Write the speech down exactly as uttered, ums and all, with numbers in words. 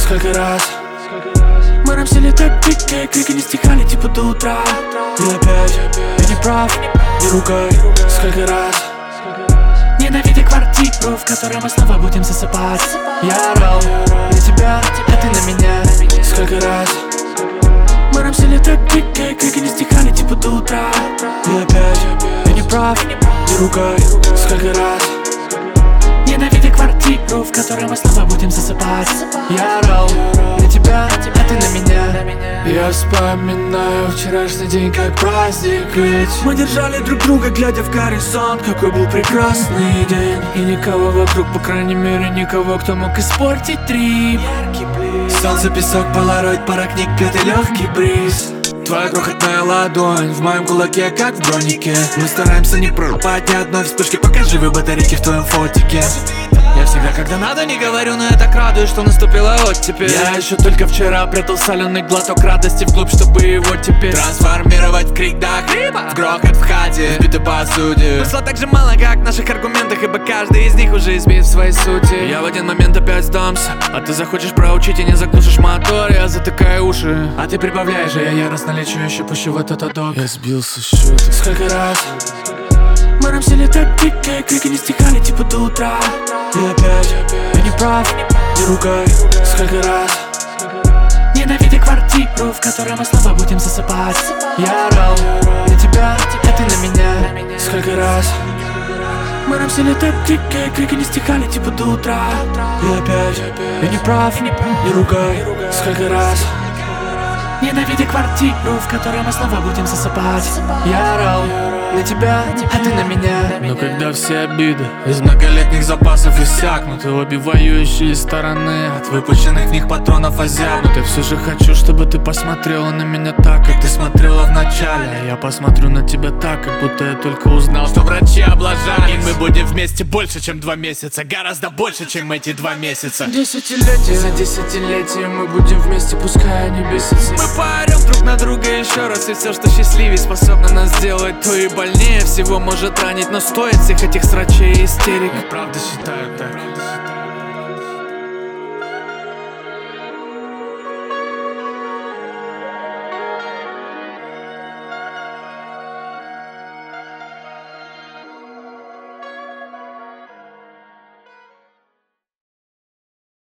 Сколько раз мы рамсили так дико, крики не стихали типа до утра. И опять я не прав, не ругай. Сколько раз ненавидя квартиру, в которой мы снова будем засыпать. Я орал на тебя, а ты на меня. Сколько раз мы рамсили так дико, крики не стихали типа до утра. И опять я не прав, не ругай. Сколько раз ненавидя квартиру, в которой мы снова будем засыпать. Я орал на тебя, а ты на меня. Я вспоминаю вчерашний день как праздник, ведь мы держали друг друга, глядя в горизонт. Какой был прекрасный день. И никого вокруг, по крайней мере никого, кто мог испортить трип. Солнце, песок, полароид, пара книг, пьет и легкий бриз. Твоя крохотная ладонь в моем кулаке, как в бронике. Мы стараемся не пропать ни одной вспышки, пока живы батарейки в твоем фотике. Я всегда, когда надо, не говорю, но я так радуюсь, что наступила оттепель. Я еще только вчера прятал соленый глоток радости вглубь, чтобы его теперь трансформировать в крик до хрипа, в грохот в хате, в битой посуде. Смысла так же мало, как в наших аргументах, ибо каждый из них уже избит в своей сути. Я в один момент опять сдамся, а ты захочешь проучить и не заглушишь мотор. Я затыкаю уши, а ты прибавляешь, а я яростно лечу, еще пущу в этот адок. Я сбился с счета. Сколько раз мы рамсили так дико, крики не стихали типа до утра. И опять я не прав, не ругай. Сколько раз ненавидя квартиру, в которой мы снова будем засыпать. Я орал на тебя, а ты на меня. Сколько раз мы рамсили так дико, крики не стихали типа до утра. И опять я не прав, не ругай. Сколько раз ненавидя квартиру, в которой мы снова будем засыпать. Я орал на тебя, а ты на меня. Но когда все обиды из многолетних запасов иссякнут, и обе воюющие стороны от выпущенных в них патронов озябнут, я все же хочу, чтобы ты посмотрела на меня так, как ты смотрела в начале. А я посмотрю на тебя так, как будто я только узнал, что врачи облажались. И мы будем вместе больше, чем два месяца, гораздо больше, чем эти два месяца. Десятилетие за десятилетием мы будем вместе, пускай они бесятся. Мы поорем друг на друга еще раз, и все, что счастливее способно нас сделать, то и больнее всего может ранить. Но стоит всех этих срачей и истерик. Я правда считаю так.